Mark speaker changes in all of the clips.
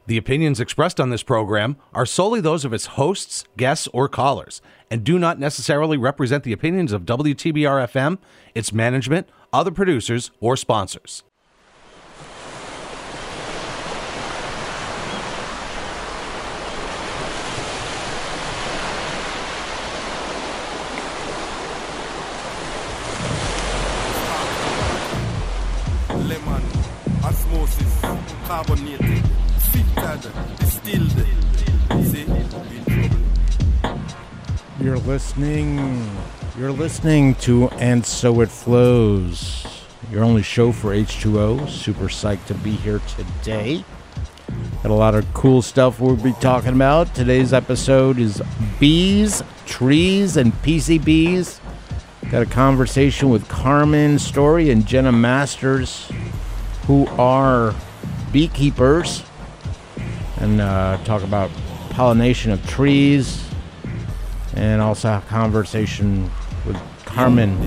Speaker 1: The opinions expressed on this program are solely those of its hosts, guests, or callers, and do not necessarily represent the opinions of WTBR-FM, its management, other producers, or sponsors.
Speaker 2: Lemon, osmosis, carbonated, filtered, distilled. See?
Speaker 3: You're listening to And So It Flows, your only show for H2O. Super psyched to be here today. Got a lot of cool stuff we'll be talking about. Today's episode is bees, trees, and PCBs. Got a conversation with Carmen Story and Jenna Masters, who are beekeepers, and talk about pollination of trees, and also a conversation with Carmen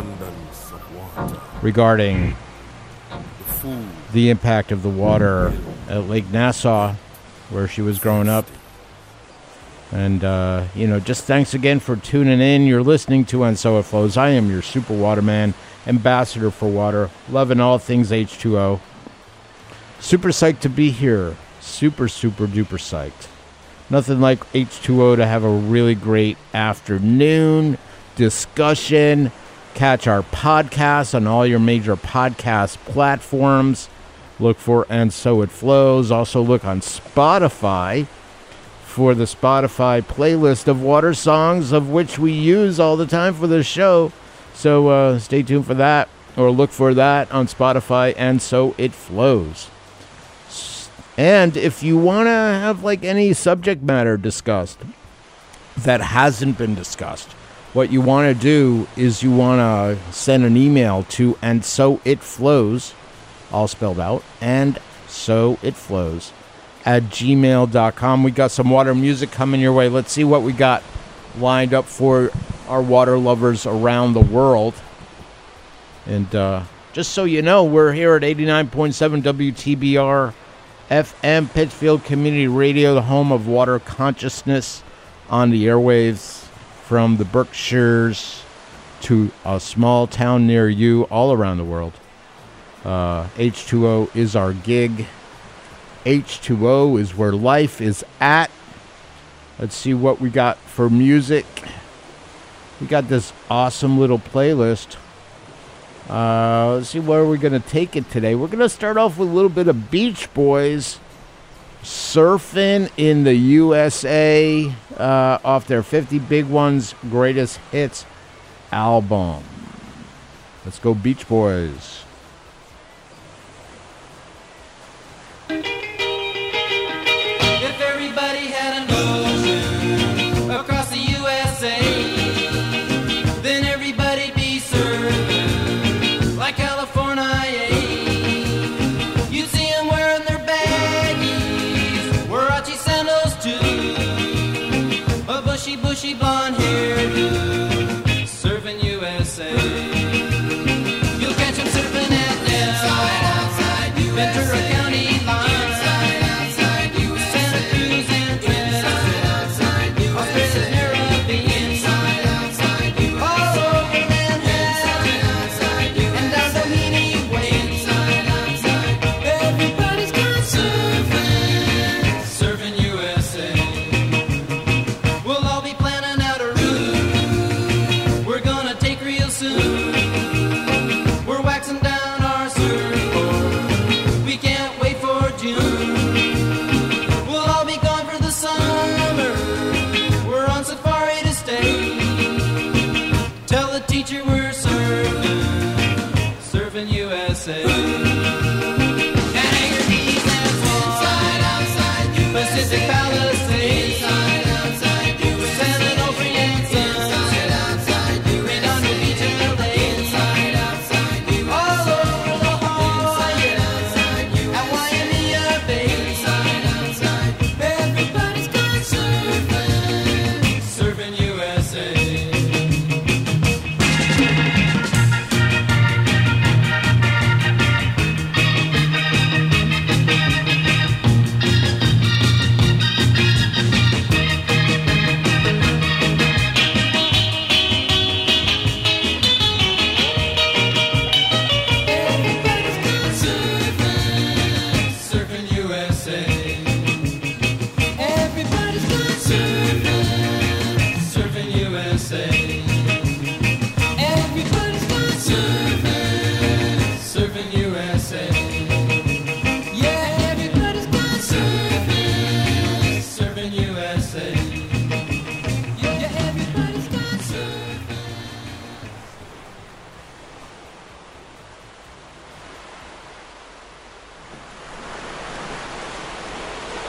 Speaker 3: regarding the impact of the water at Lake Nassau, where she was growing up. And, just thanks again for tuning in. You're listening to And So It Flows. I am your Super Waterman, ambassador for water, loving all things H2O. Super psyched to be here. Super, super duper psyched. Nothing like H2O to have a really great afternoon discussion. Catch our podcast on all your major podcast platforms. Look for And So It Flows. Also look on Spotify for the Spotify playlist of water songs, of which we use all the time for the show. So stay tuned for that, or look for that on Spotify, And So It Flows. And if you want to have any subject matter discussed that hasn't been discussed, what you want to do is you want to send an email to And So It Flows, all spelled out, And So It Flows, at gmail.com. We got some water music coming your way. Let's see what we got lined up for our water lovers around the world. And just so you know, we're here at 89.7 WTBR FM, Pittsfield Community Radio, the home of water consciousness on the airwaves, from the Berkshires to a small town near you, all around the world. H2O is our gig. H2O is where life is at. Let's see what we got for music. We got this awesome little playlist. Let's see where we're going to take it today. We're going to start off with a little bit of Beach Boys, Surfing in the USA, off their 50 Big Ones Greatest Hits album. Let's go Beach Boys.
Speaker 4: If everybody had an ocean across the USA, then everybody'd be surfing like California. You'd see them wearing their baggies, Warachi sandals too, a bushy blonde hairdo, surfing USA. You'll catch them surfing at Ventura County line, Santa Cruz and Trinidad, Australia's Caribbean, all over Manhattan, and down Doheny Way. Everybody's gone surfing USA. We'll all be planning out a route we're gonna take real soon. We're waxing down our surfboard, we can't wait for June. We'll all be gone for the summer, we're on safari to stay. Tell the teacher we're surfing USA. And Anchor Keys and Swan, Pacific Palisades, San Onofre and Sons, Redondo Beach and LA, all over La Jolla and Waimea Bay. Everybody's gone surfing USA.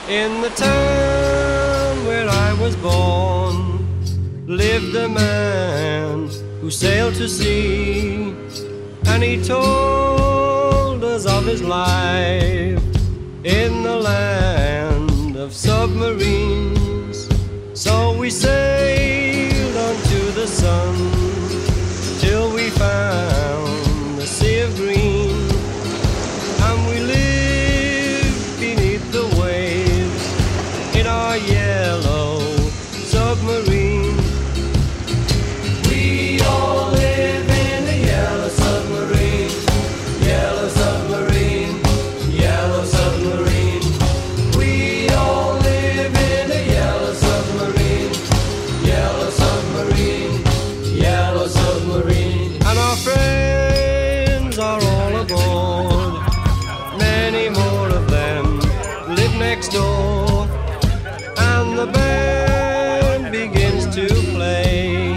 Speaker 5: In the town where I was born lived a man who sailed to sea, and he told us of his life in the land of submarines. So we sailed unto the sun till we found the sea of green, and we lived beneath the waves in our yellow submarine. We all live in a yellow submarine, yellow submarine, yellow submarine. We all live in a yellow submarine, yellow submarine, yellow submarine. And our friends are all aboard, many more of them live next door, and the band begins to play.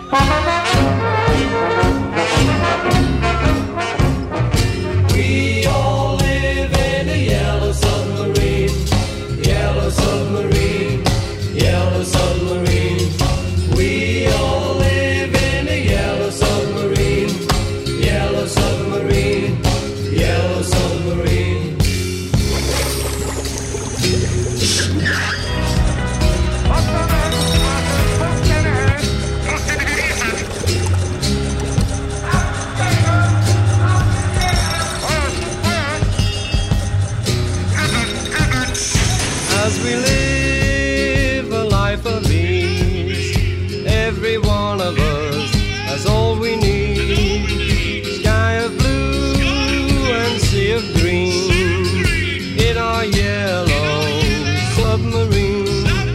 Speaker 5: We all live in a yellow submarine, yellow submarine, yellow submarine. We all live in a yellow submarine, yellow submarine, yellow submarine. As we live a life of ease, every one of us has all we need. Sky of blue and sea of green in our yellow submarine.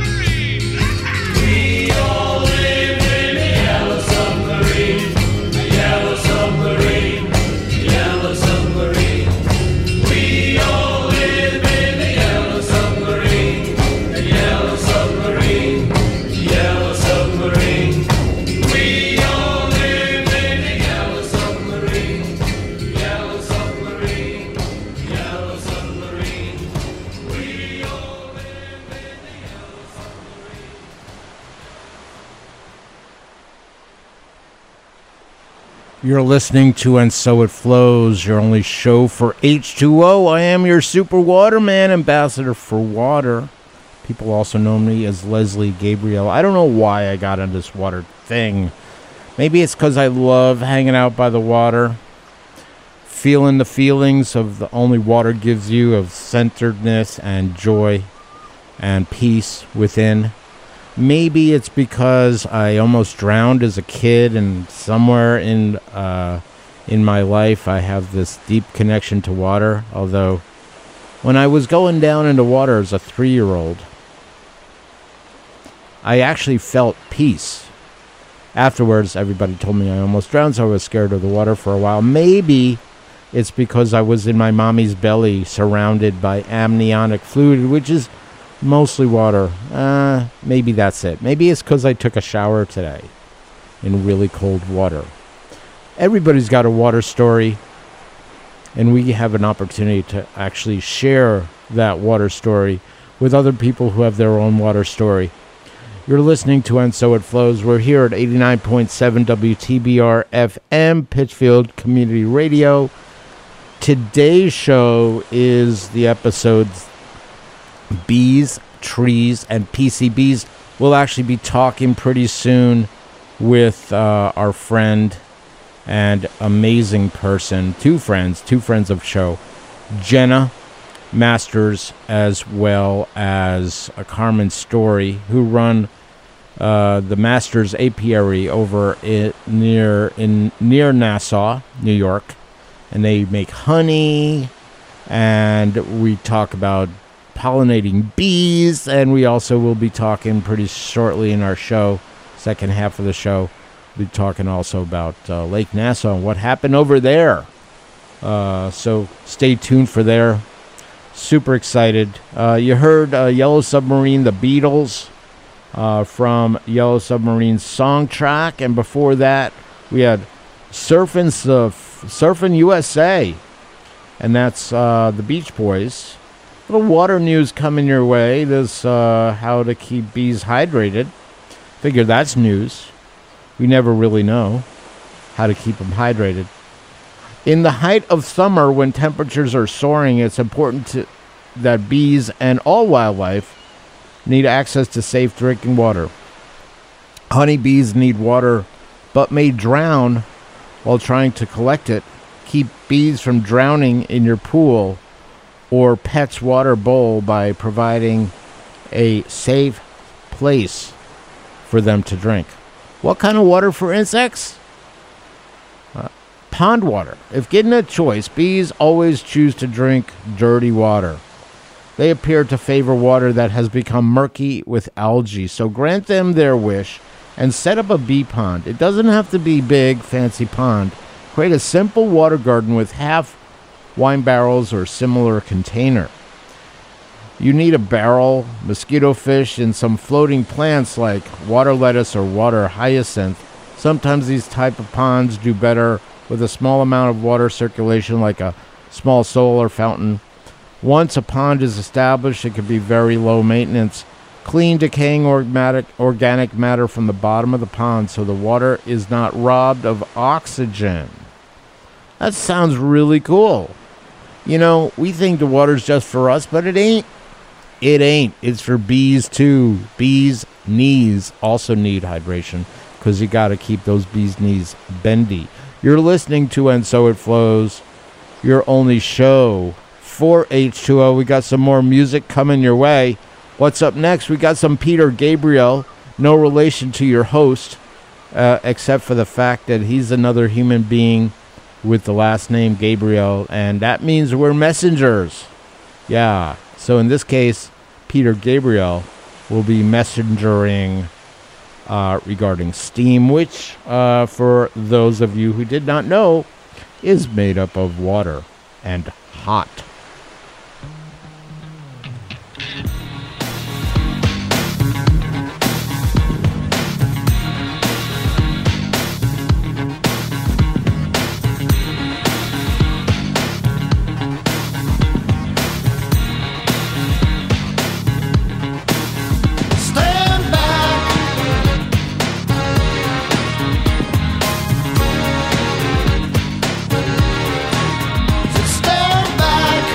Speaker 5: We all live in a yellow submarine, yellow submarine, yellow submarine. We all live in a yellow submarine, yellow submarine, yellow submarine. We all live in a yellow submarine, yellow submarine, yellow submarine. We all live in a yellow submarine.
Speaker 3: You're listening to And So It Flows, your only show for H2O. I am your super waterman, ambassador for water. People also know me as Leslie Gabriel. I don't know why I got on this water thing. Maybe it's because I love hanging out by the water, feeling the feelings of the only water gives you of centeredness and joy and peace within. Maybe it's because I almost drowned as a kid, and somewhere in my life I have this deep connection to water. Although, when I was going down into water as a 3-year-old, I actually felt peace. Afterwards, everybody told me I almost drowned, so I was scared of the water for a while. Maybe it's because I was in my mommy's belly, surrounded by amniotic fluid, which is mostly water. Maybe that's it. Maybe it's because I took a shower today in really cold water. Everybody's got a water story, and we have an opportunity to actually share that water story with other people who have their own water story. You're listening to And So It Flows. We're here at 89.7 WTBR FM, Pittsfield Community Radio. Today's show is the episodes Bees, Trees, and PCBs. We'll actually be talking pretty soon with our friend and amazing person, two friends of show, Jenna Masters, as well as Carmen Story, who run the Masters Apiary over near Nassau, New York, and they make honey, and we talk about pollinating bees, and we also will be talking pretty shortly in our show, second half of the show, we'll be talking also about Lake Nassau and what happened over there. So stay tuned for there. Super excited. You heard Yellow Submarine, the Beatles, from Yellow Submarine's song track, and before that we had Surfin' USA, and that's the Beach Boys Little water news coming your way. This how to keep bees hydrated. Figure that's news. We never really know how to keep them hydrated. In the height of summer, when temperatures are soaring, it's important that bees and all wildlife need access to safe drinking water. Honeybees need water, but may drown while trying to collect it. Keep bees from drowning in your pool or pet's water bowl by providing a safe place for them to drink. What kind of water for insects? Pond water. If given a choice, bees always choose to drink dirty water. They appear to favor water that has become murky with algae, so grant them their wish and set up a bee pond. It doesn't have to be big, fancy pond. Create a simple water garden with half wine barrels or similar container. You need a barrel, mosquito fish, and some floating plants like water lettuce or water hyacinth. Sometimes these type of ponds do better with a small amount of water circulation, like a small solar fountain. Once a pond is established, it can be very low maintenance. Clean decaying organic matter from the bottom of the pond so the water is not robbed of oxygen. That sounds really cool. You know, we think the water's just for us, but it ain't. It ain't. It's for bees too. Bees' knees also need hydration because you got to keep those bees' knees bendy. You're listening to And So It Flows, your only show for H2O. We got some more music coming your way. What's up next? We got some Peter Gabriel, no relation to your host, except for the fact that he's another human being with the last name Gabriel, and that means we're messengers. Yeah, so in this case, Peter Gabriel will be messengering regarding steam, which, for those of you who did not know, is made up of water and hot.
Speaker 6: Stand back.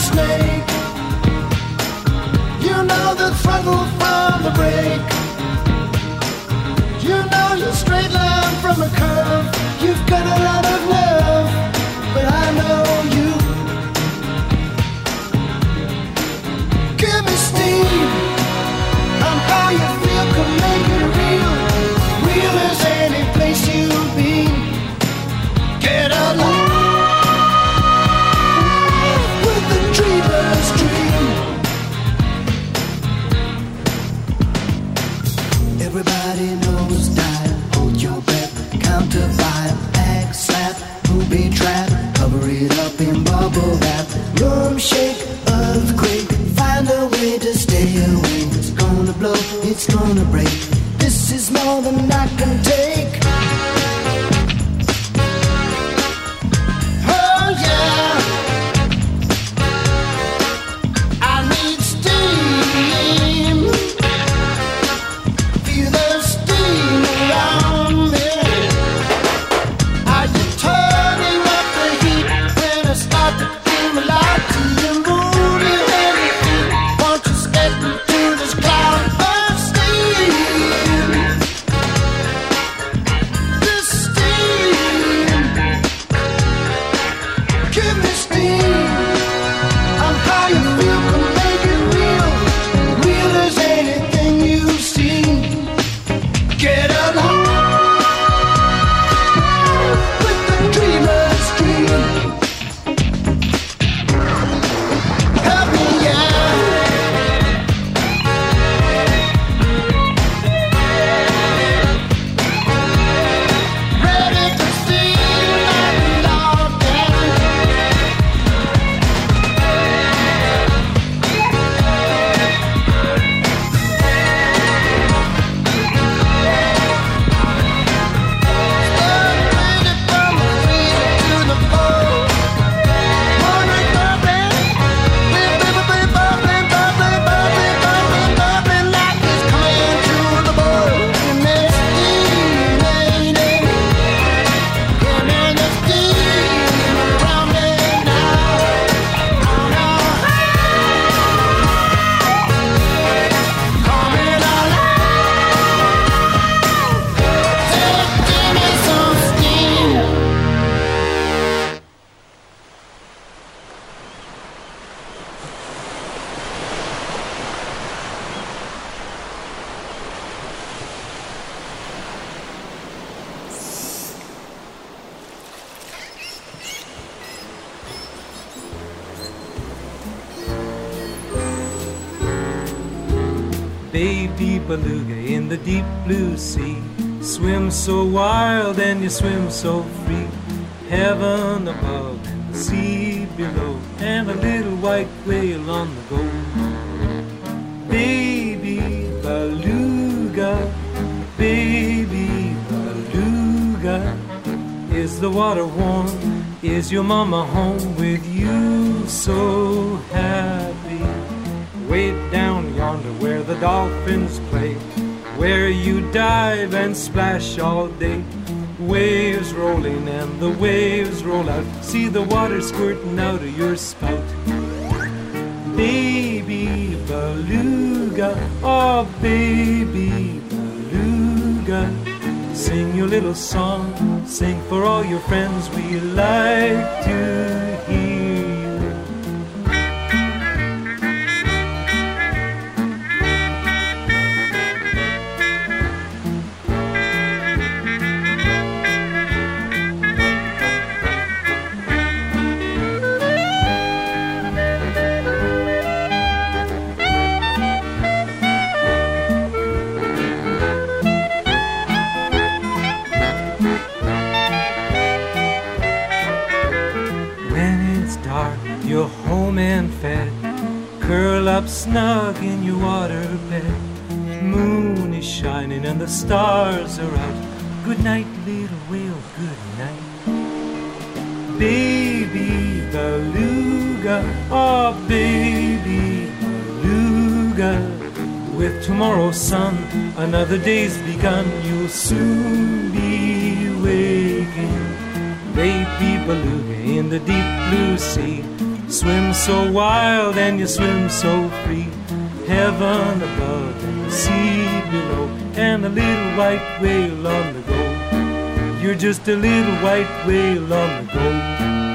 Speaker 6: snake. You know the throttle from the brake. You know your straight line from a curve. You've got a lot of nerve, but I know you. Give me steam. I'm how you feel can make it real. Real as any place you've been. Get alive with the dreamer's dream. Everybody knows dial, hold your breath, count to 5, act slap, booby trap, cover it up in bubble wrap, room shake, earthquake, find a way to stay away. It's gonna blow, it's gonna break. This is more than I can take. Oh yeah, I need steam. Feel the steam around me. Are you turning up the heat when I start to feel a lot to you? Moving heavy feet, won't you step into this cloud of steam? This steam, give me steam. I'm how you feel can make it real. Real as anything you've seen. Get alive with the dreamer's dream. Help me, yeah. Ready to see my love down.
Speaker 7: Baby beluga in the deep blue sea, swim so wild and you swim so free. Heaven above and the sea below, and a little white whale on the go. Baby beluga, baby beluga, is the water warm? Is your mama home with you so happy? Way down yonder where the dolphins play, where you dive and splash all day. Waves rolling and the waves roll out, see the water squirting out of your spout. Baby beluga, oh baby beluga, sing your little song, sing for all your friends, we like to hear you. You're home and fed, curl up snug in your water bed. Moon is shining and the stars are out. Good night, little whale, good night. Baby beluga, oh baby beluga, with tomorrow's sun, another day's begun. You'll soon be waking. Baby beluga in the deep blue sea, Swim so wild and you swim so free. Heaven above and the sea below, and a little white whale on the go. You're just a little white whale on the go.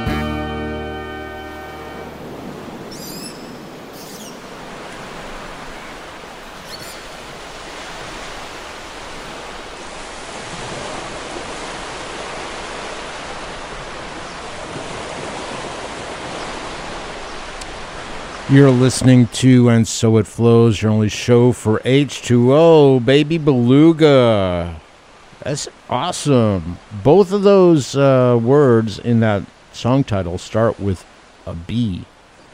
Speaker 3: You're listening to And So It Flows, your only show for H2O, Baby Beluga. That's awesome. Both of those words in that song title start with a B.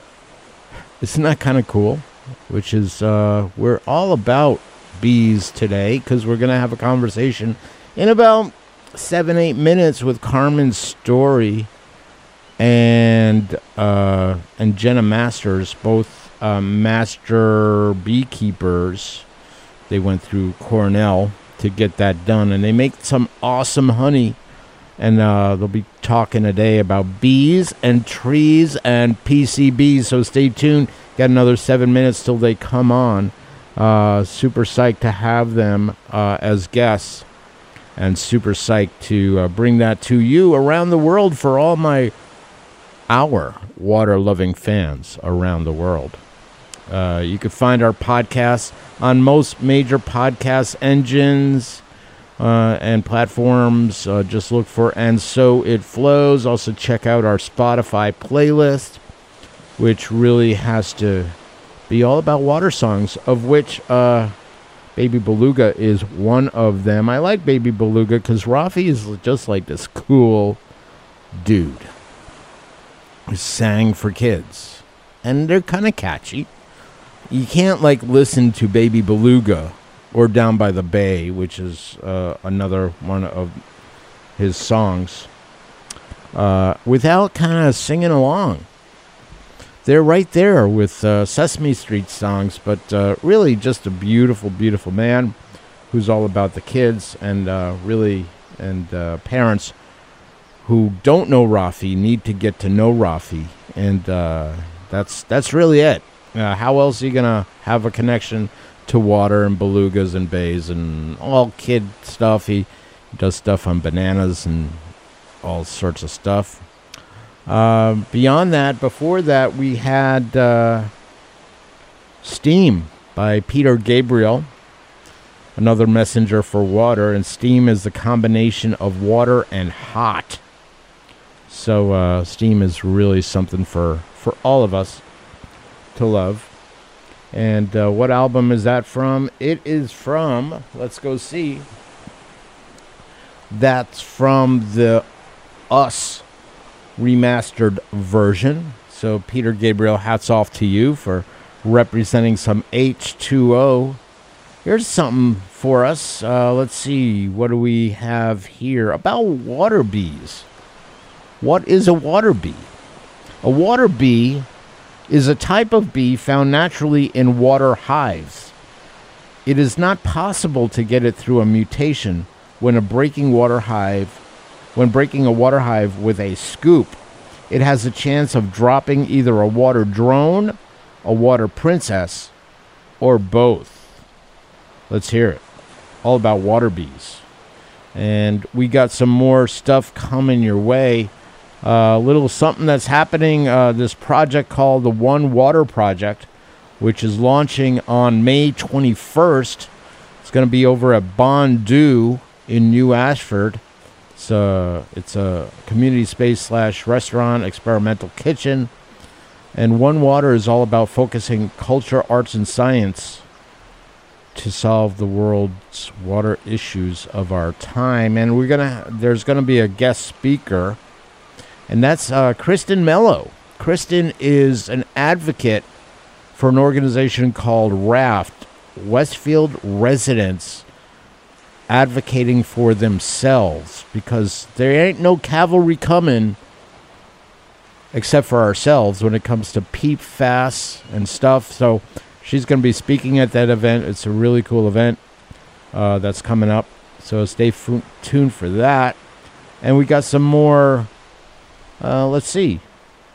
Speaker 3: Isn't that kind of cool? Which is, we're all about bees today, because we're going to have a conversation in about 7-8 minutes with Carmen Story and Jenna Masters, both master beekeepers. They went through Cornell to get that done, and they make some awesome honey. And they'll be talking today about bees and trees and PCBs, so stay tuned. Got another 7 minutes till they come on. Super psyched to have them as guests, and super psyched to bring that to you around the world for all our water-loving fans around the world. You can find our podcasts on most major podcast engines and platforms. Just look for And So It Flows. Also check out our Spotify playlist, which really has to be all about water songs, of which Baby Beluga is one of them. I like Baby Beluga because Rafi is just like this cool dude who sang for kids, and they're kind of catchy. You can't listen to Baby Beluga or Down by the Bay, which is another one of his songs, without kind of singing along. They're right there with Sesame Street songs, but really just a beautiful, beautiful man who's all about the kids, and parents who don't know Rafi need to get to know Rafi, and that's really it. How else are you gonna have a connection to water and belugas and bays and all kid stuff? He does stuff on bananas and all sorts of stuff. Beyond that, before that, we had Steam by Peter Gabriel, another messenger for water, and steam is the combination of water and hot. So steam is really something for all of us to love. And what album is that from? It is from, let's go see. That's from the Us remastered version. So Peter Gabriel, hats off to you for representing some H2O. Here's something for us. Let's see, what do we have here about water bees? What is a water bee? A water bee is a type of bee found naturally in water hives. It is not possible to get it through a mutation when breaking a water hive with a scoop. It has a chance of dropping either a water drone, a water princess, or both. Let's hear it. All about water bees. And we got some more stuff coming your way. A little something that's happening, this project called the One Water Project, which is launching on May 21st. It's going to be over at Bondu in New Ashford. It's a community space / restaurant, experimental kitchen. And One Water is all about focusing culture, arts, and science to solve the world's water issues of our time. And there's gonna be a guest speaker, and that's Kristen Mello. Kristen is an advocate for an organization called RAFT, Westfield Residents Advocating for Themselves, because there ain't no cavalry coming except for ourselves when it comes to PFAS and stuff. So she's going to be speaking at that event. It's a really cool event that's coming up, so stay tuned for that. And we got some more, let's see,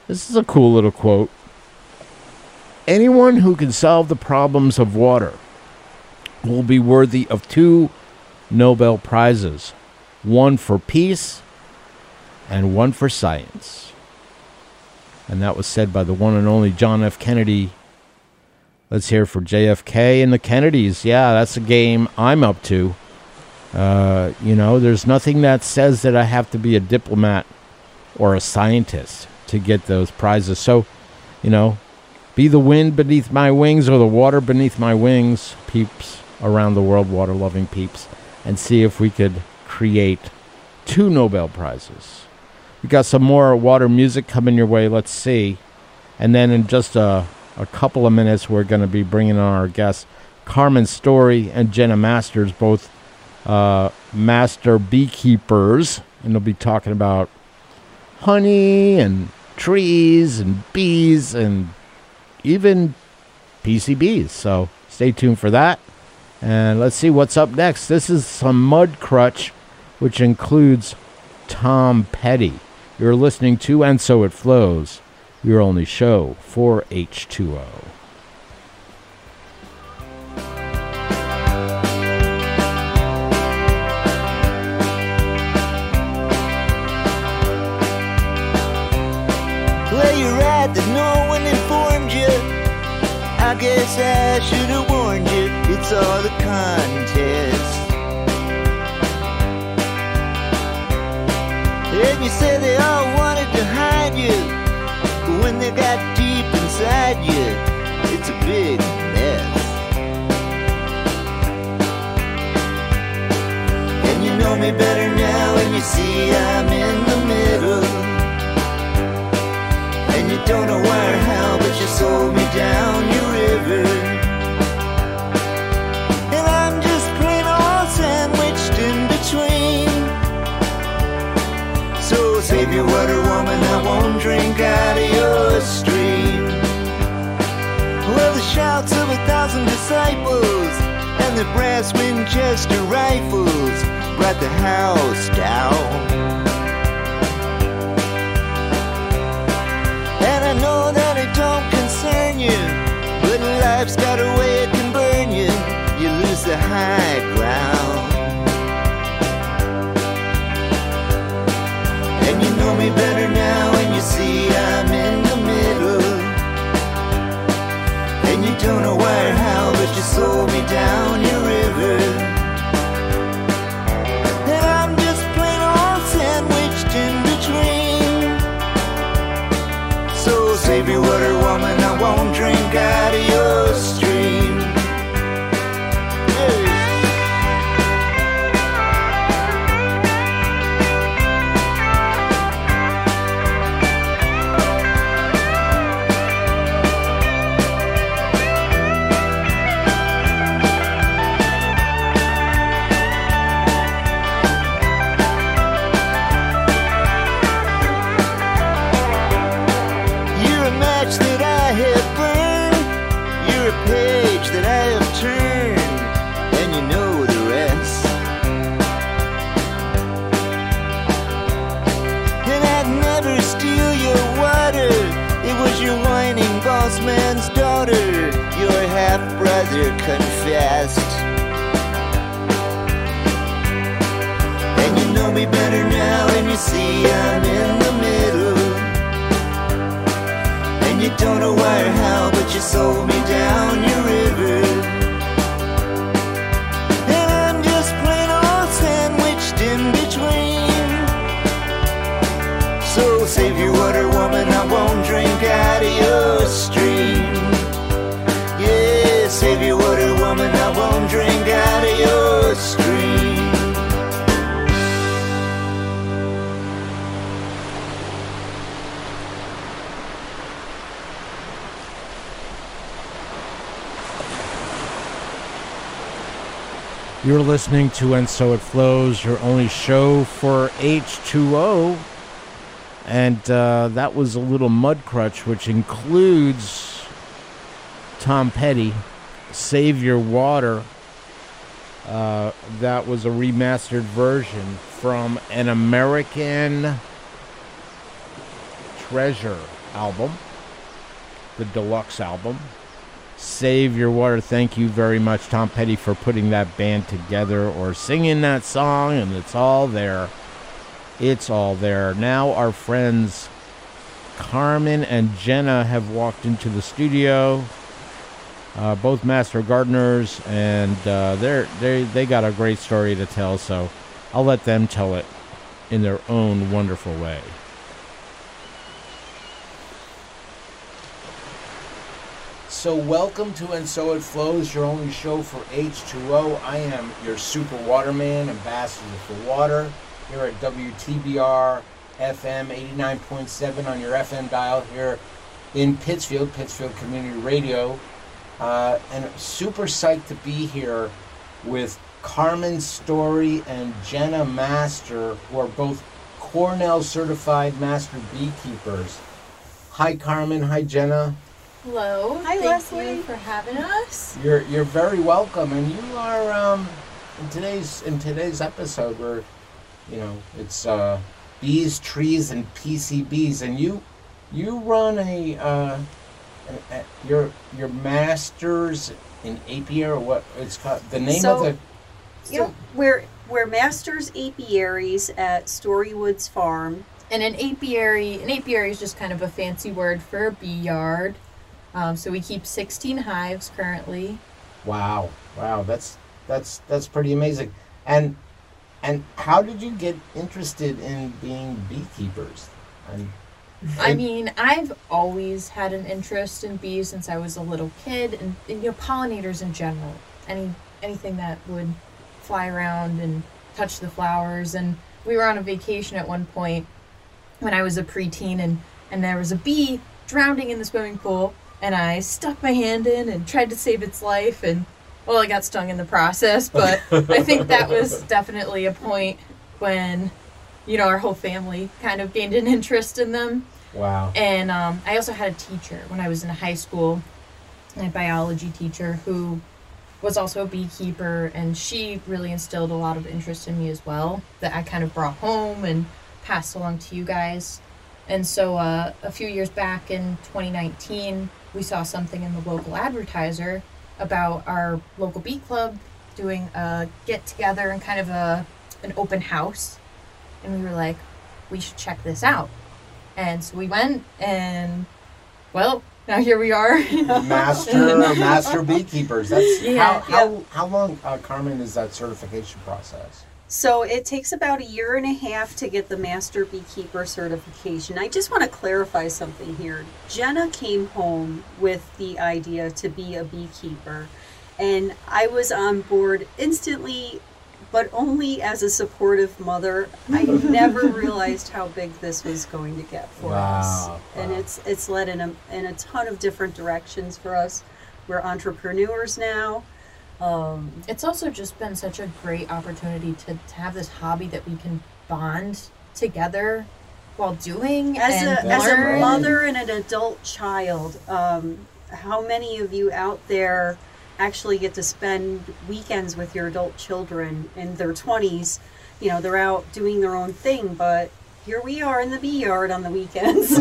Speaker 3: This is a cool little quote. Anyone who can solve the problems of water will be worthy of 2 Nobel Prizes, one for peace and one for science. And that was said by the one and only John F. Kennedy. Let's hear for JFK and the Kennedys. Yeah, that's a game I'm up to. There's nothing that says that I have to be a diplomat or a scientist to get those prizes. So, be the wind beneath my wings or the water beneath my wings, peeps around the world, water-loving peeps, and see if we could create 2 Nobel Prizes. We got some more water music coming your way. Let's see. And then in just a couple of minutes, we're going to be bringing on our guests, Carmen Story and Jenna Masters, both master beekeepers. And they'll be talking about honey and trees and bees and even PCBs. So stay tuned for that. And let's see what's up next. This is some Mudcrutch, which includes Tom Petty. You're listening to And So It Flows, your only show for H2O.
Speaker 8: Where you're at that no one informed you. I guess I should have warned you. It's all a contest. And you said they all wanted to hide you, but when they got deep inside you, it's a big mess. And you know me better now, and you see I'm in the middle. And you don't know why or how, but you sold me down your river. And I'm just plain old sandwiched in between. So save your water, woman, I won't drink out of your stream. Well, the shouts of 1,000 disciples and the brass Winchester rifles brought the house down. And I know that it don't concern you, but life's got a way it can burn you. You lose the high ground. And you know me better now, and you see I'm in the middle. And you don't know why or how, but you sold me down your river. And I'm just plain old sandwiched in between. So save your water, woman, I won't drink out of your stream. Hey. You're a match that I have burned. You're a page that I have turned. And you know the rest. And I'd never steal your water. It was your whining boss man's daughter. Your half-brother confessed. And you know me better now, and you see I'm in the middle. And you don't know why or how, but you sold me down your river. And I'm just plain old sandwiched in between. So save your water, woman, I won't drink out of your stream. Yeah, save your water, woman, I won't drink out of your stream.
Speaker 3: You're listening to And So It Flows, your only show for H2O. And that was a little Mudcrutch, which includes Tom Petty, Save Your Water. That was a remastered version from An American Treasure album, the deluxe album. Save Your Water. Thank you very much, Tom Petty, for putting that band together or singing that song, and it's all there. It's all there. Now our friends Carmen and Jenna have walked into the studio, both master gardeners, and they got a great story to tell, so I'll let them tell it in their own wonderful way. So welcome to And So It Flows, your only show for H2O. I am your super waterman, ambassador for water, here at WTBR FM 89.7 on your FM dial here in Pittsfield Community Radio. And super psyched to be here with Carmen Story and Jenna Master, who are both Cornell certified master beekeepers. Hi Carmen, hi Jenna.
Speaker 9: Hello.
Speaker 10: Hi, Leslie.
Speaker 9: Thank you for having us.
Speaker 3: You're very welcome, and you are in today's episode where, you know, it's bees, trees, and PCBs, and you run your masters in apiary, or what it's called, the name of the.
Speaker 10: Yeah, we're masters apiaries at Storywoods Farm.
Speaker 9: And an apiary is just kind of a fancy word for a bee yard. So we keep 16 hives currently.
Speaker 3: Wow, that's pretty amazing. And how did you get interested in being beekeepers?
Speaker 9: I mean, I've always had an interest in bees since I was a little kid, and you know, pollinators in general. Anything that would fly around and touch the flowers. And we were on a vacation at one point when I was a preteen, and there was a bee drowning in the swimming pool. And I stuck my hand in and tried to save its life, and, well, I got stung in the process, but I think that was definitely a point when, you know, our whole family kind of gained an interest in them.
Speaker 3: Wow.
Speaker 9: And I also had a teacher when I was in high school, my biology teacher, who was also a beekeeper, and she really instilled a lot of interest in me as well, that I kind of brought home and passed along to you guys. And so a few years back in 2019, we saw something in the local advertiser about our local bee club doing a get-together and kind of an open house. And we were like, we should check this out. And so we went, and, well, now here we are.
Speaker 3: Master beekeepers. That's
Speaker 9: yeah.
Speaker 3: How long, Carmen, is that certification process?
Speaker 10: So it takes about 1.5 years to get the Master Beekeeper certification. I just want to clarify something here. Jenna came home with the idea to be a beekeeper, and I was on board instantly, but only as a supportive mother. I never realized how big this was going to get for us. And it's led in a ton of different directions for us. We're entrepreneurs now.
Speaker 9: It's also just been such a great opportunity to have this hobby that we can bond together while doing
Speaker 10: as
Speaker 9: learn.
Speaker 10: a mother and an adult child. How many of you out there actually get to spend weekends with your adult children in their 20s? You know, they're out doing their own thing, but here we are in the bee yard on the weekends.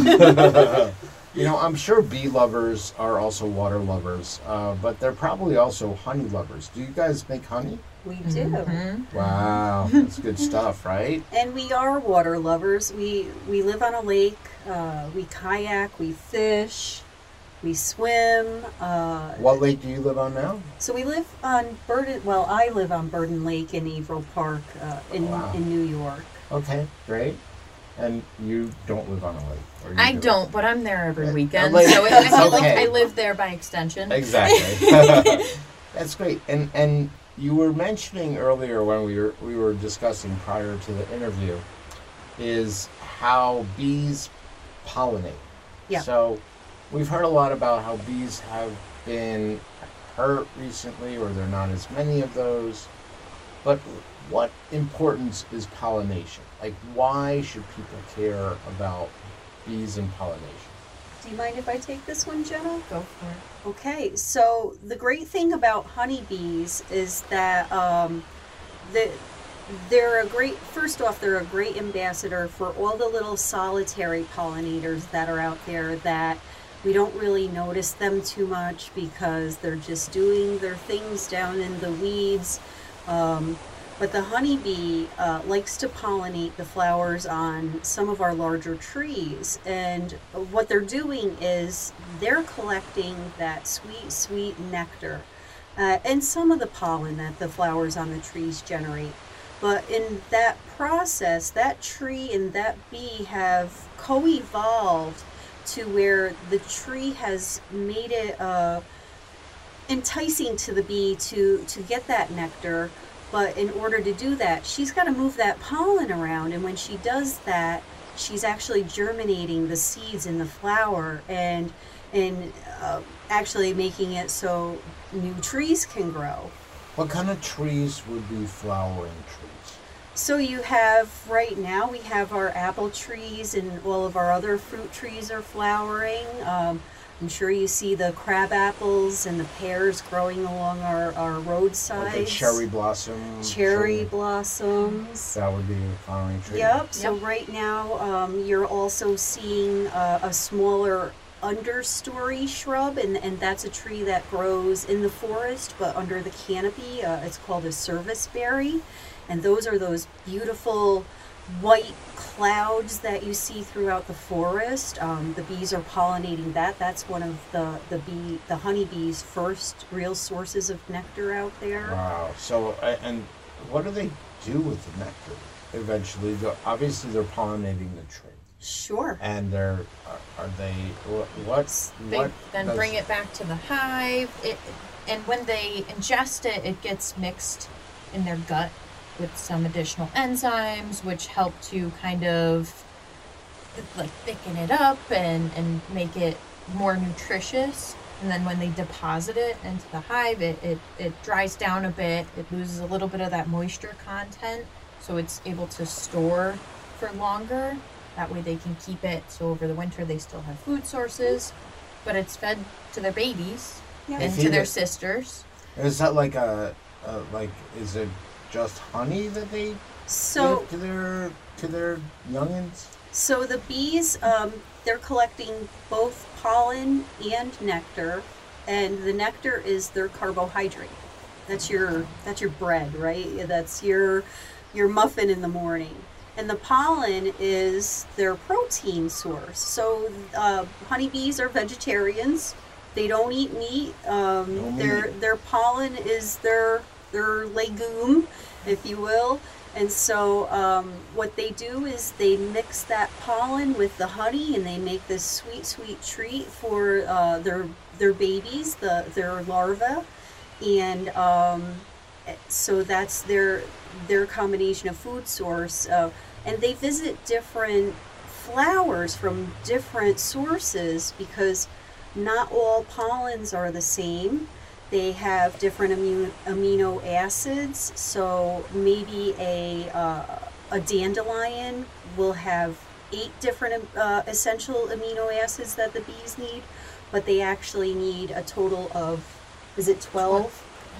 Speaker 3: You know, I'm sure bee lovers are also water lovers, but they're probably also honey lovers. Do you guys make honey?
Speaker 10: We do.
Speaker 9: Mm-hmm.
Speaker 3: Wow, that's good stuff, right?
Speaker 10: And we are water lovers. We live on a lake. We kayak. We fish. We swim.
Speaker 3: What lake do you live on now?
Speaker 10: So we live on Burden. Well, I live on Burden Lake in Averill Park in New York.
Speaker 3: Okay, great. And you don't live on a lake? Or
Speaker 9: I don't, but I'm there every weekend,
Speaker 3: Like,
Speaker 9: so I feel like
Speaker 3: okay.
Speaker 9: I live there by extension.
Speaker 3: Exactly. That's great. And you were mentioning earlier when we were discussing prior to the interview is how bees pollinate.
Speaker 10: Yeah.
Speaker 3: So we've heard a lot about how bees have been hurt recently, or there are not as many of those. But what importance is pollination? Like, why should people care about bees and pollination?
Speaker 10: Do you mind if I take this one, Jenna?
Speaker 9: Go for it.
Speaker 10: Okay, so the great thing about honeybees is that they're a great, first off, they're a great ambassador for all the little solitary pollinators that are out there that we don't really notice them too much because they're just doing their things down in the weeds. But the honeybee likes to pollinate the flowers on some of our larger trees. And what they're doing is they're collecting that sweet, sweet nectar and some of the pollen that the flowers on the trees generate. But in that process, that tree and that bee have co-evolved to where the tree has made it enticing to the bee to get that nectar. But in order to do that, she's got to move that pollen around. And when she does that, she's actually germinating the seeds in the flower and actually making it so new trees can grow.
Speaker 3: What kind of trees would be flowering trees?
Speaker 10: So you have, right now, we have our apple trees and all of our other fruit trees are flowering. I'm sure you see the crab apples and the pears growing along our roadsides.
Speaker 3: Like the cherry blossoms.
Speaker 10: Cherry blossoms.
Speaker 3: That would be a flowering tree.
Speaker 10: Yep. So right now, you're also seeing a smaller understory shrub, and that's a tree that grows in the forest, but under the canopy. It's called a serviceberry, and those are those beautiful white clouds that you see throughout the forest. The bees are pollinating that. That's one of the honeybee's first real sources of nectar out there.
Speaker 3: Wow. So, and what do they do with the nectar? Eventually, obviously they're pollinating the tree.
Speaker 10: Sure.
Speaker 3: And they
Speaker 9: then bring it back to the hive. And when they ingest it, it gets mixed in their gut with some additional enzymes, which help to kind of like thicken it up and make it more nutritious. And then when they deposit it into the hive, it dries down a bit. It loses a little bit of that moisture content, so it's able to store for longer. That way they can keep it, so over the winter they still have food sources, but it's fed to their babies and to their sisters.
Speaker 3: Is that like is it just honey that they give to their youngins?
Speaker 10: So the bees, they're collecting both pollen and nectar, and the nectar is their carbohydrate. That's your bread, right? That's your muffin in the morning. And the pollen is their protein source. So honeybees are vegetarians. They don't eat meat. Their pollen is their legume, if you will. And so what they do is they mix that pollen with the honey, and they make this sweet, sweet treat for their babies, their larvae. And so that's their combination of food source. And they visit different flowers from different sources because not all pollens are the same. They have different amino acids. So maybe a dandelion will have 8 different essential amino acids that the bees need, but they actually need a total of, is it 12?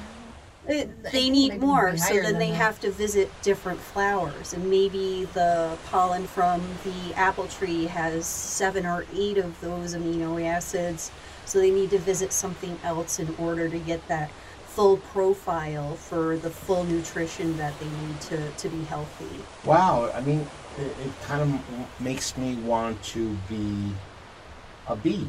Speaker 10: They need more, so then they have to visit different flowers, and maybe the pollen from the apple tree has 7 or 8 of those amino acids, so they need to visit something else in order to get that full profile for the full nutrition that they need to be healthy.
Speaker 3: Wow, I mean, it kind of makes me want to be a bee,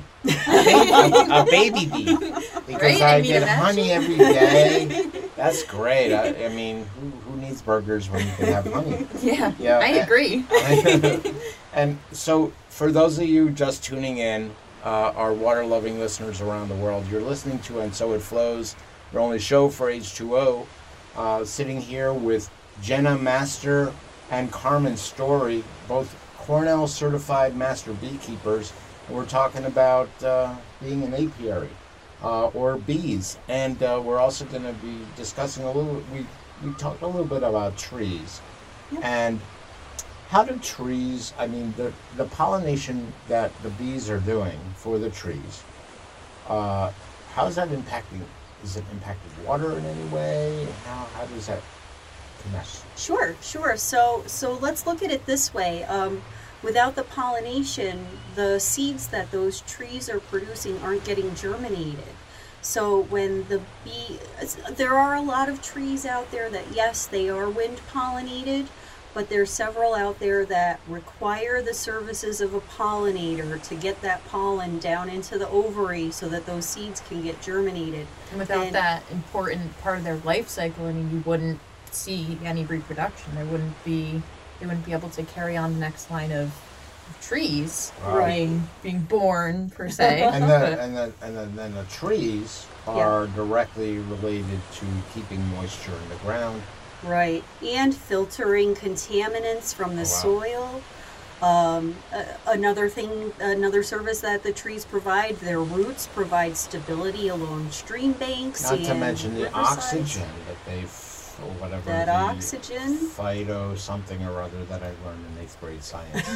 Speaker 3: a baby bee, because I get honey every day. That's great. I mean, who needs burgers when you can have honey?
Speaker 9: Yeah, I agree.
Speaker 3: And so, for those of you just tuning in, our water-loving listeners around the world, you're listening to And So It Flows, your only show for H2O, sitting here with Jenna Master and Carmen Story, both Cornell certified master beekeepers. We're talking about being an apiary or bees, and we're also going to be discussing we talked a little bit about trees. And how do trees, I mean, the pollination that the bees are doing for the trees, how is that impacting? Is it impacting water in any way? How does that connect?
Speaker 10: Sure. So let's look at it this way. Without the pollination, the seeds that those trees are producing aren't getting germinated. So when the bee, there are a lot of trees out there that, yes, they are wind pollinated, but there's several out there that require the services of a pollinator to get that pollen down into the ovary so that those seeds can get germinated.
Speaker 9: And without that important part of their life cycle, I mean, you wouldn't see any reproduction. They wouldn't be able to carry on the next line of trees being born per se.
Speaker 3: And then the trees are directly related to keeping moisture in the ground.
Speaker 10: Right, and filtering contaminants from the soil. Another service that the trees provide, their roots provide stability along stream banks.
Speaker 3: Not to
Speaker 10: and
Speaker 3: mention the
Speaker 10: riversides.
Speaker 3: oxygen that they, or whatever.
Speaker 10: That
Speaker 3: the
Speaker 10: oxygen.
Speaker 3: Phyto something or other that I learned in 8th grade science.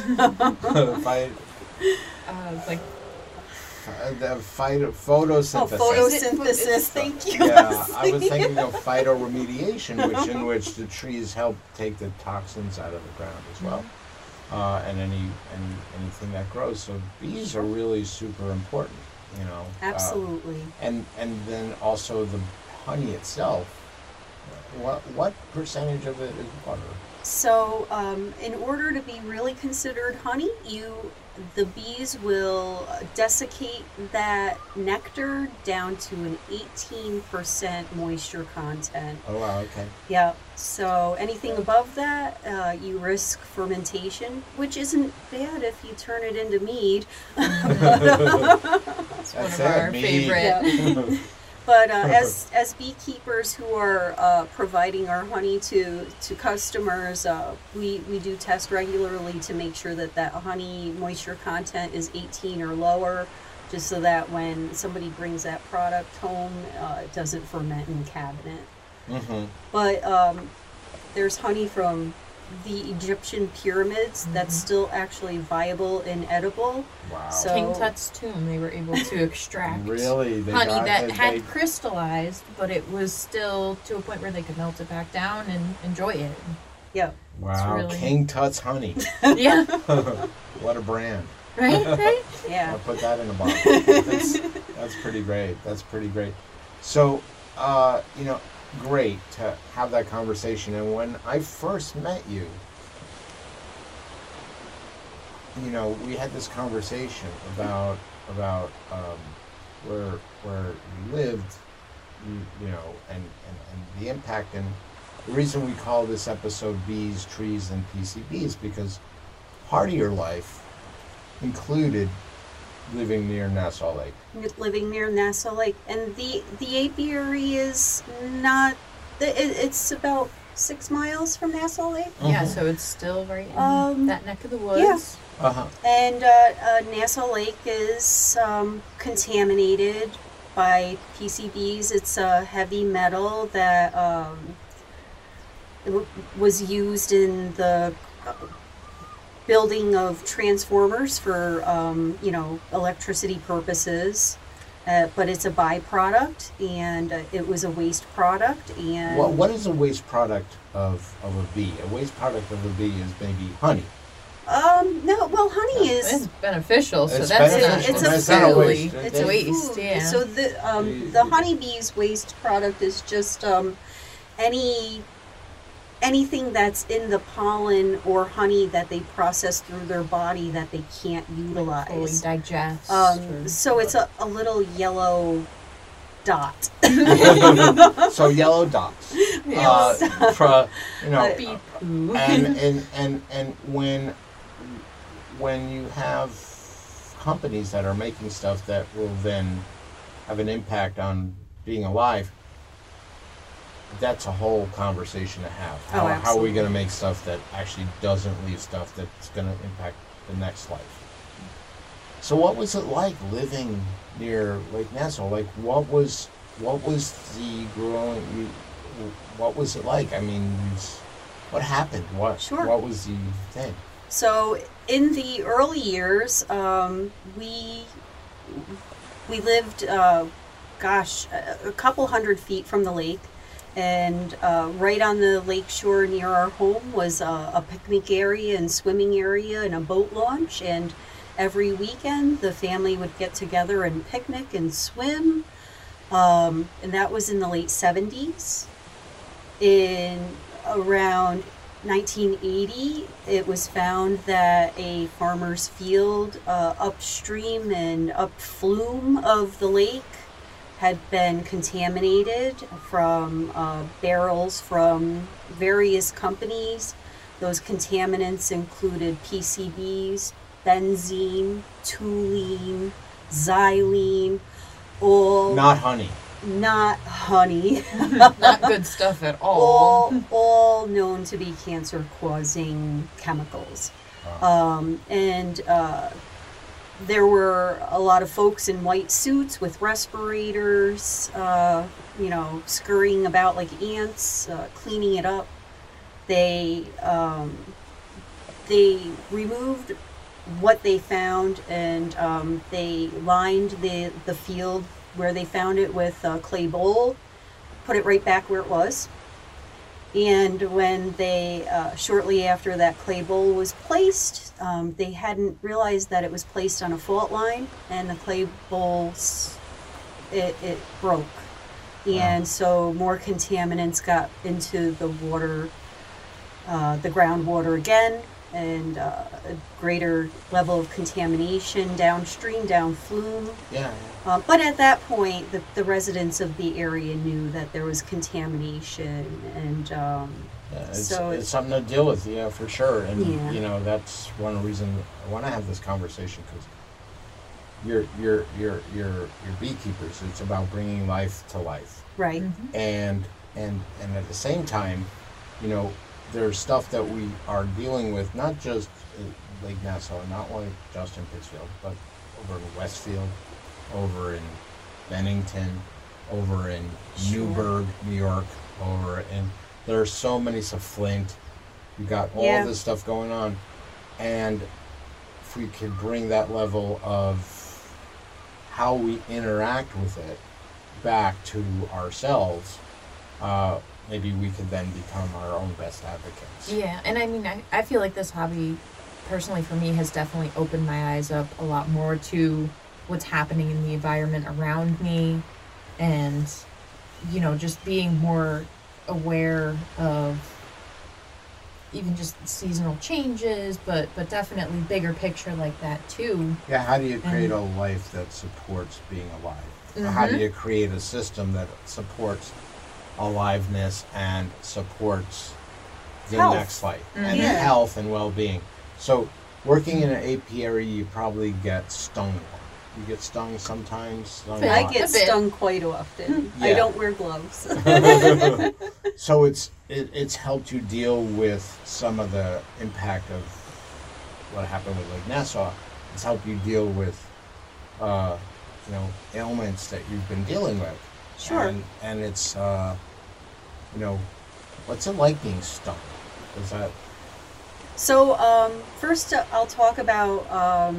Speaker 9: Like
Speaker 3: the photosynthesis.
Speaker 10: Photosynthesis. Thank you.
Speaker 3: Yeah, I was thinking of phytoremediation, in which the trees help take the toxins out of the ground as well, and anything that grows. So bees are really super important, you know.
Speaker 10: Absolutely.
Speaker 3: And then also the honey itself. What percentage of it is water?
Speaker 10: So, in order to be really considered honey, the bees will desiccate that nectar down to an 18% moisture content.
Speaker 3: Oh, wow, okay.
Speaker 10: Yeah, so anything above that, you risk fermentation, which isn't bad if you turn it into mead.
Speaker 9: That's one of our favorite.
Speaker 10: Yeah. But as beekeepers who are providing our honey to customers, we do test regularly to make sure that honey moisture content is 18 or lower, just so that when somebody brings that product home, it doesn't ferment in the cabinet. Mm-hmm. But there's honey from the Egyptian pyramids that's still actually viable and edible.
Speaker 3: Wow.
Speaker 10: So,
Speaker 9: King Tut's tomb, they were able to extract
Speaker 3: really?
Speaker 9: honey that had crystallized, but it was still to a point where they could melt it back down and enjoy it.
Speaker 10: Yeah.
Speaker 3: Wow,
Speaker 9: really...
Speaker 3: King Tut's honey.
Speaker 9: Yeah.
Speaker 3: What a brand.
Speaker 9: Right?
Speaker 10: Yeah.
Speaker 3: I'll put that in a bottle. That's pretty great. So, great to have that conversation. And when I first met you, we had this conversation about where you lived, and the impact. And the reason we call this episode Bees, Trees, and PCBs, because part of your life included living near Nassau Lake. And the apiary is not. It's about 6 miles from Nassau Lake.
Speaker 9: Yeah, so it's still right in that neck of the woods.
Speaker 10: Yeah.
Speaker 3: Uh-huh.
Speaker 10: And Nassau Lake is contaminated by PCBs. It's a heavy metal that was used in the building of transformers for electricity purposes, but it's a byproduct, and it was a waste product. And
Speaker 3: what is a waste product of a bee? A waste product of a bee is maybe honey.
Speaker 10: No, well, honey is
Speaker 9: it's beneficial, so
Speaker 3: it's
Speaker 9: that's
Speaker 3: beneficial.
Speaker 9: not
Speaker 3: It's not a waste.
Speaker 9: It's a waste,
Speaker 10: food.
Speaker 9: yeah.
Speaker 10: So the honeybee's waste product is just anything that's in the pollen or honey that they process through their body that they can't utilize.
Speaker 9: Fully digest.
Speaker 10: So it's a little yellow dot.
Speaker 3: So yellow dots.
Speaker 9: Bee poo.
Speaker 3: And when you have companies that are making stuff that will then have an impact on being alive, that's a whole conversation to have. How are we going to make stuff that actually doesn't leave stuff that's going to impact the next life? So what was it like living near Lake Nassau? Like, what was the growing? What was it like? I mean, what happened? What was the thing?
Speaker 10: So in the early years, we lived, a couple hundred feet from the lake. And right on the lake shore near our home was a picnic area and swimming area and a boat launch. And every weekend, the family would get together and picnic and swim. And that was in the late 70s. In around 1980, it was found that a farmer's field upstream and up flume of the lake had been contaminated from barrels from various companies. Those contaminants included PCBs, benzene, toluene, xylene, all...
Speaker 3: Not honey.
Speaker 10: Not honey.
Speaker 9: Not good stuff at all.
Speaker 10: All known to be cancer-causing chemicals. There were a lot of folks in white suits with respirators, scurrying about like ants, cleaning it up. They removed what they found, and they lined the field where they found it with a clay bowl, put it right back where it was. And when they, shortly after that clay bowl was placed, they hadn't realized that it was placed on a fault line, and the clay bowl, it broke. And so more contaminants got into the water, the groundwater again, and a greater level of contamination downstream, down flume.
Speaker 3: Yeah.
Speaker 10: But at that point, the residents of the area knew that there was contamination, and
Speaker 3: it's something to deal with, yeah, for sure. And
Speaker 10: Yeah.
Speaker 3: that's one reason I want to have this conversation, because you're beekeepers. It's about bringing life to life,
Speaker 10: right.
Speaker 3: and at the same time, there's stuff that we are dealing with, not just at Lake Nassau, not like just in Pittsfield, but over in Westfield, over in Bennington, over in Newburgh, New York, there are so many, Flint. You got all
Speaker 10: Yeah.
Speaker 3: this stuff going on, and if we could bring that level of how we interact with it back to ourselves, maybe we could then become our own best advocates.
Speaker 9: Yeah, and I mean, I feel like this hobby, personally for me, has definitely opened my eyes up a lot more to what's happening in the environment around me, and, just being more aware of even just seasonal changes, but definitely bigger picture like that too.
Speaker 3: Yeah, how do you create a life that supports being alive? How do you create a system that supports aliveness and supports the
Speaker 10: Health.
Speaker 3: next life and
Speaker 10: Yeah.
Speaker 3: health and well-being? So working in an apiary, you probably get stung. You get stung sometimes. Stung a
Speaker 10: I
Speaker 3: lot.
Speaker 10: get stung quite often. I
Speaker 3: Yeah.
Speaker 10: don't wear gloves.
Speaker 3: So it's helped you deal with some of the impact of what happened with Lake Nassau. It's helped you deal with ailments that you've been dealing with.
Speaker 10: Sure.
Speaker 3: And it's what's it like being stung? Is that
Speaker 10: So first I'll talk about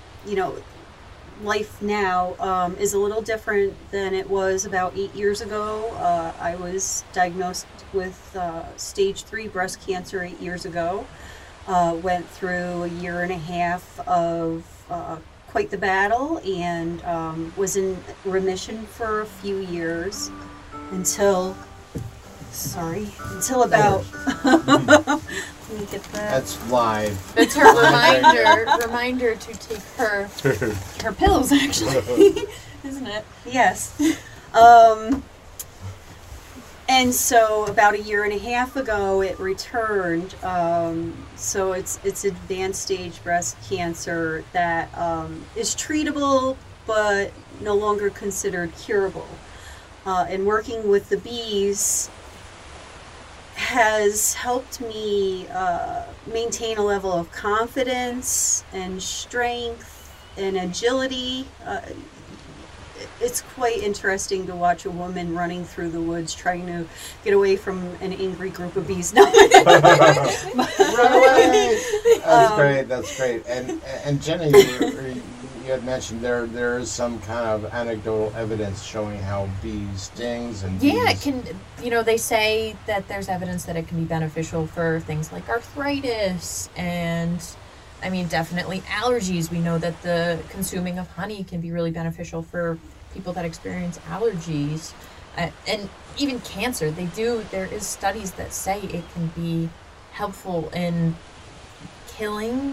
Speaker 10: life now is a little different than it was about 8 years ago. I was diagnosed with stage 3 breast cancer 8 years ago. Went through a year and a half of quite the battle, and was in remission for a few years until about let me get that.
Speaker 3: that's live?
Speaker 9: It's her reminder to take her pills, actually, isn't it?
Speaker 10: Yes. And so about a year and a half ago, it returned. So it's advanced stage breast cancer that is treatable, but no longer considered curable. And working with the bees has helped me maintain a level of confidence and strength and agility. It's quite interesting to watch a woman running through the woods trying to get away from an angry group of bees. No.
Speaker 3: That's great. That's great. And Jenny, you had mentioned there is some kind of anecdotal evidence showing how bees stings and
Speaker 9: Yeah,
Speaker 3: bees.
Speaker 9: it can, they say that there's evidence that it can be beneficial for things like arthritis and, definitely allergies. We know that the consuming of honey can be really beneficial for people that experience allergies. And even cancer, there is studies that say it can be helpful in killing,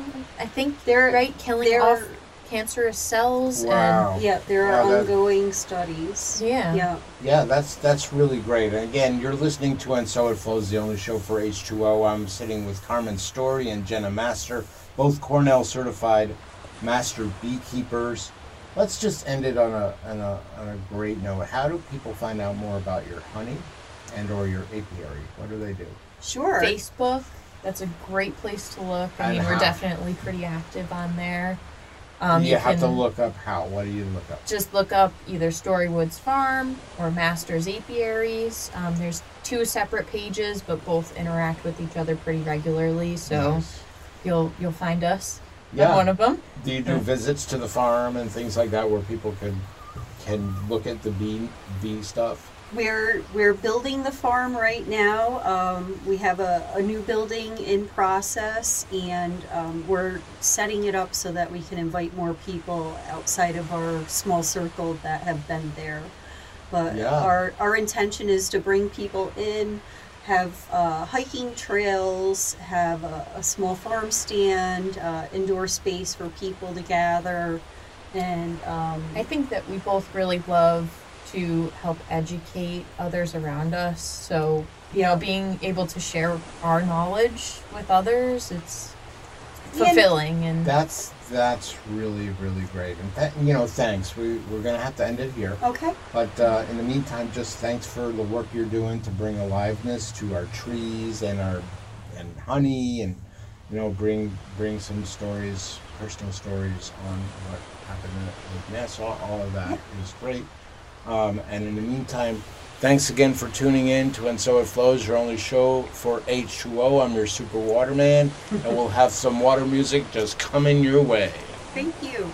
Speaker 9: killing off cancerous cells.
Speaker 3: Wow.
Speaker 9: And
Speaker 10: Yeah, there are ongoing studies.
Speaker 9: Yeah.
Speaker 3: Yeah, that's really great. And again, you're listening to And So It Flows, the only show for H2O. I'm sitting with Carmen Story and Jenna Master, both Cornell certified master beekeepers. Let's just end it on a great note. How do people find out more about your honey and or your apiary? What do they do?
Speaker 10: Sure.
Speaker 9: Facebook, that's a great place to look. We're definitely pretty active on there.
Speaker 3: You have to look up how. What do you look up?
Speaker 9: Just look up either Storywoods Farm or Masters Apiaries. There's 2 separate pages, but both interact with each other pretty regularly. So
Speaker 3: Nice.
Speaker 9: you'll find us on one of them.
Speaker 3: Do you do visits to the farm and things like that where people can look at the bee stuff?
Speaker 10: We're building the farm right now. We have a new building in process, and we're setting it up so that we can invite more people outside of our small circle that have been there. But our intention is to bring people in, have hiking trails, have a small farm stand, indoor space for people to gather, and
Speaker 9: I think that we both really love to help educate others around us. So, being able to share our knowledge with others, it's fulfilling. And
Speaker 3: That's really, really great. And thanks. We're going to have to end it here.
Speaker 10: Okay.
Speaker 3: But in the meantime, just thanks for the work you're doing to bring aliveness to our trees and honey, and bring some stories, personal stories on what happened with Nassau. All of that is great. And in the meantime, thanks again for tuning in to And So It Flows, your only show for H2O. I'm your super waterman, and we'll have some water music just coming your way.
Speaker 10: Thank you.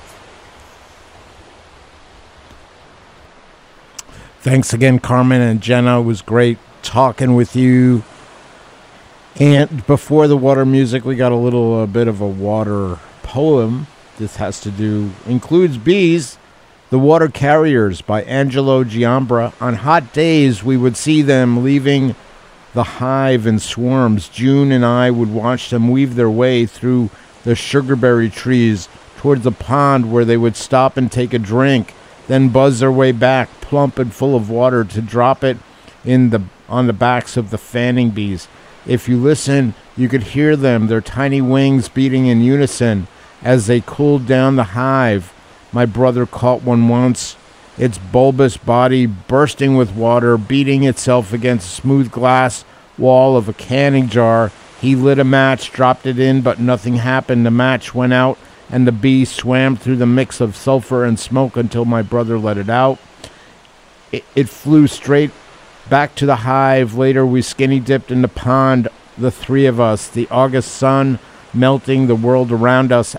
Speaker 3: Thanks again, Carmen and Jenna. It was great talking with you. And before the water music, we got a little bit of a water poem. This includes bees. The Water Carriers by Angelo Giambra. On hot days, we would see them leaving the hive in swarms. June and I would watch them weave their way through the sugarberry trees towards the pond where they would stop and take a drink, then buzz their way back, plump and full of water, to drop it on the backs of the fanning bees. If you listen, you could hear them, their tiny wings beating in unison as they cooled down the hive. My brother caught one once, its bulbous body bursting with water, beating itself against the smooth glass wall of a canning jar. He lit a match, dropped it in, but nothing happened. The match went out, and the bee swam through the mix of sulfur and smoke until my brother let it out. It flew straight back to the hive. Later, we skinny dipped in the pond, the 3 of us, the August sun melting the world around us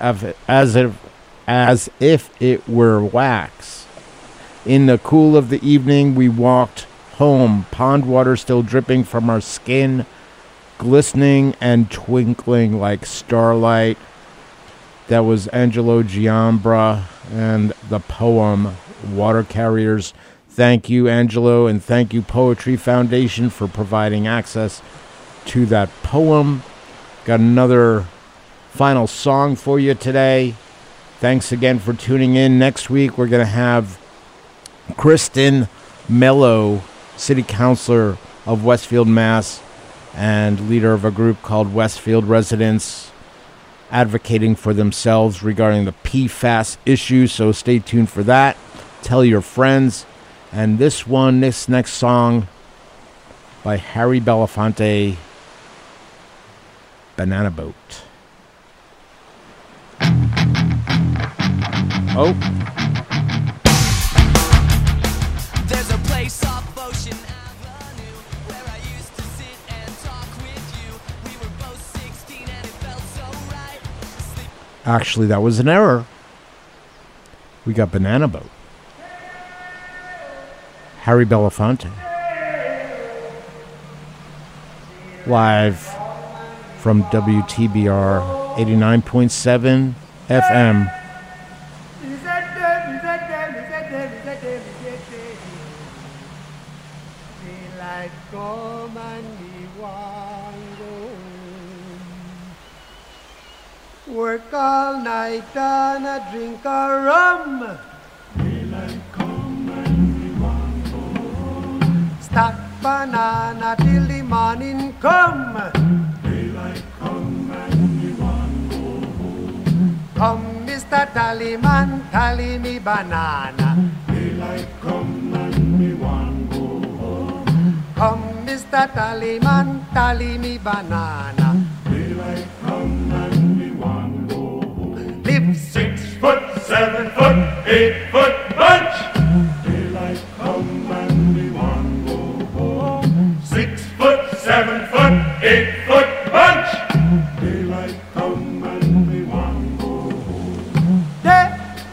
Speaker 3: as if it were wax. In the cool of the evening, we walked home, pond water still dripping from our skin, glistening and twinkling like starlight. That was Angelo Giambra and the poem Water Carriers. Thank you, Angelo, and thank you, Poetry Foundation, for providing access to that poem. Got another final song for you today. Thanks again for tuning in. Next week, we're going to have Kristen Mello, City Councilor of Westfield, Mass., and leader of a group called Westfield Residents, advocating for themselves regarding the PFAS issue. So stay tuned for that. Tell your friends. And this next song by Harry Belafonte, Banana Boat. Oh.
Speaker 4: There's a place off Ocean Avenue where I used to sit and talk with you. We were both 16 and it felt so right.
Speaker 3: Actually, that was an error. We got Banana Boat. Harry Belafonte. Live from WTBR 89.7 FM.
Speaker 11: Work all night and a drink a rum.
Speaker 5: Daylight come and we want go home.
Speaker 11: Stack banana till the morning come.
Speaker 5: Daylight come and we want go home.
Speaker 11: Come, Mr. Tallyman, tally me banana.
Speaker 5: Daylight come and we want go home.
Speaker 11: Come, Mr. Tallyman, tally me banana.
Speaker 5: Daylight come and we want go home.
Speaker 11: Live
Speaker 5: 6 foot, 7 foot, 8 foot bunch. Daylight come and we want go home. 6 foot, 7 foot, 8 foot bunch. Daylight come and we want go home.
Speaker 11: Day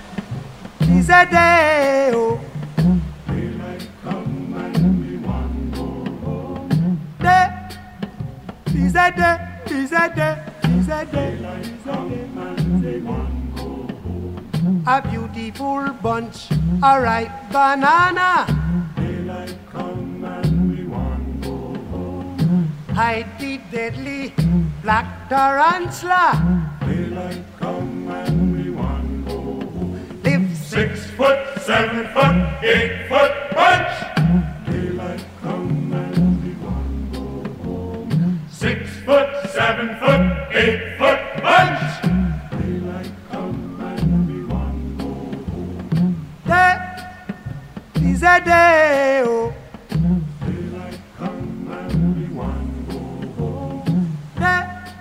Speaker 11: is a day, oh.
Speaker 5: Daylight come and we want go home.
Speaker 11: Day is a day, is a day, is a day.
Speaker 5: Daylight come and we want go home.
Speaker 11: A beautiful bunch, a ripe banana.
Speaker 5: Daylight come and we want go home.
Speaker 11: Hide the deadly black tarantula.
Speaker 5: Daylight come and we want go home.
Speaker 11: Live
Speaker 5: 6 foot, 7 foot, 8 foot bunch. Daylight come and we want go home. 6 foot, 7 foot, 8 foot bunch. Daylight come and we want go home.
Speaker 11: day is a day, oh.
Speaker 5: Daylight come and we want go home.
Speaker 11: Day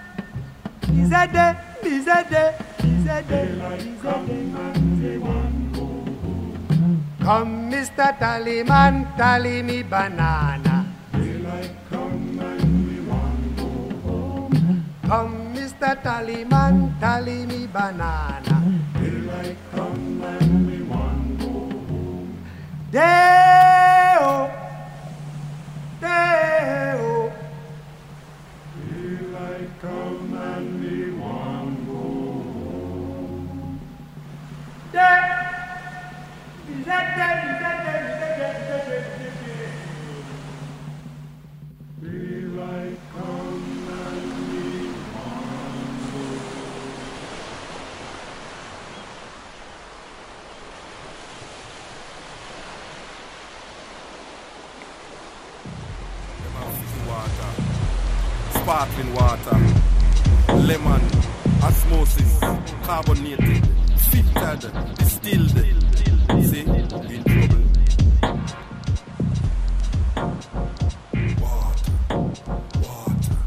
Speaker 11: is a day, is a day, is a day,
Speaker 5: Daylight
Speaker 11: is a
Speaker 5: come
Speaker 11: day.
Speaker 5: and we want go home.
Speaker 11: Come, Mr. Tallyman, tally me banana.
Speaker 5: Daylight come and we want go home.
Speaker 11: Come, Mr. Tallyman, tally me banana.
Speaker 5: Daylight come and we want go home.
Speaker 11: Day, oh, day, oh.
Speaker 5: Daylight come and we want go home.
Speaker 11: Day is a day, is a day, is a day, is a day, is a day.
Speaker 5: Daylight come and we want go home.
Speaker 2: Them have fizzy water, sparkling water, lemon, osmosis, carbonated, filtered, distilled. See, in trouble. Water, water.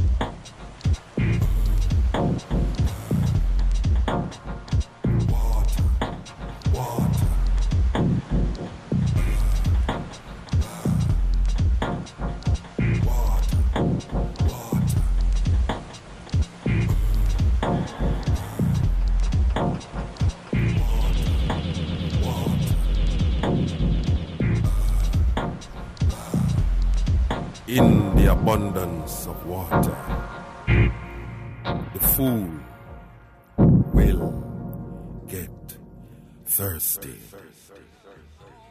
Speaker 2: Water, water. In the abundance of water, the fool will get thirsty.